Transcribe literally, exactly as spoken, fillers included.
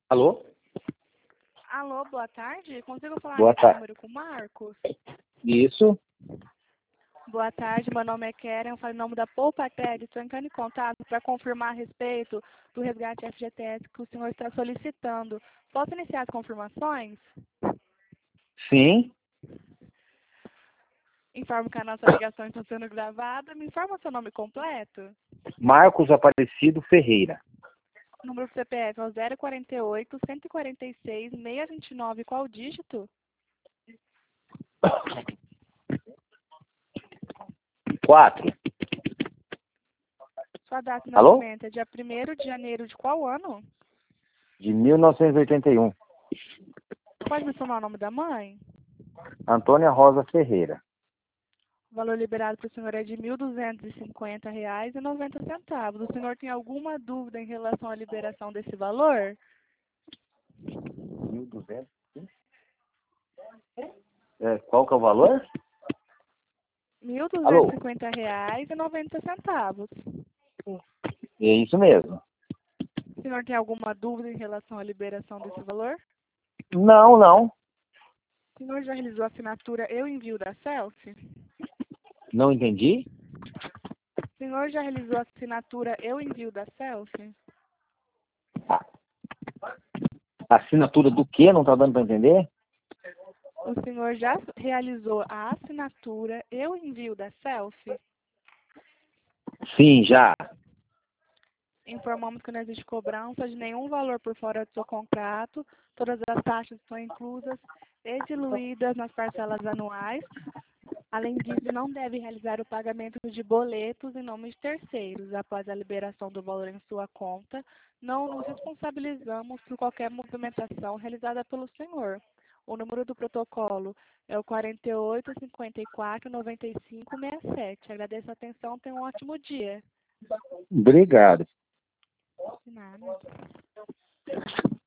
Alô? Alô, boa tarde. Consigo falar Boa nesse tarde. número com o Marcos? Isso? Boa tarde, meu nome é Keren, eu falo em nome da Poupatel. Estou entrando em contato para confirmar a respeito do resgate F G T S que o senhor está solicitando. Posso iniciar as confirmações? Sim. Informo que a nossa ligação está sendo gravada. Me informa seu nome completo. Marcos Aparecido Ferreira. Número do C P F é o zero quarenta e oito, cento e quarenta e seis, seiscentos e vinte e nove. Qual o dígito? Quatro. Sua data de Alô? nascimento é dia primeiro de janeiro de qual ano? De mil novecentos e oitenta e um. Pode me informar o nome da mãe? Antônia Rosa Ferreira. O valor liberado para o senhor é de mil duzentos e cinquenta reais e noventa centavos. O senhor tem alguma dúvida em relação à liberação desse valor? Mil e duzentos. É, qual que é o valor? Mil duzentos Alô? e cinquenta reais e noventa centavos. É isso mesmo. O senhor tem alguma dúvida em relação à liberação desse valor? Não, não. O senhor já realizou a assinatura Eu Envio da Selfie? Não entendi? O senhor já realizou a assinatura Eu Envio da Selfie? Assinatura do quê? Não tá dando para entender? O senhor já realizou a assinatura Eu Envio da Selfie? Sim, já. Informamos que não existe cobrança de nenhum valor por fora do seu contrato. Todas as taxas estão inclusas e diluídas nas parcelas anuais. Além disso, não deve realizar o pagamento de boletos em nome de terceiros. Após a liberação do valor em sua conta, não nos responsabilizamos por qualquer movimentação realizada pelo senhor. O número do protocolo é o quarenta e oito, cinquenta e quatro, noventa e cinco, sessenta e sete. Agradeço a atenção, tenha um ótimo dia. Obrigado. De nada.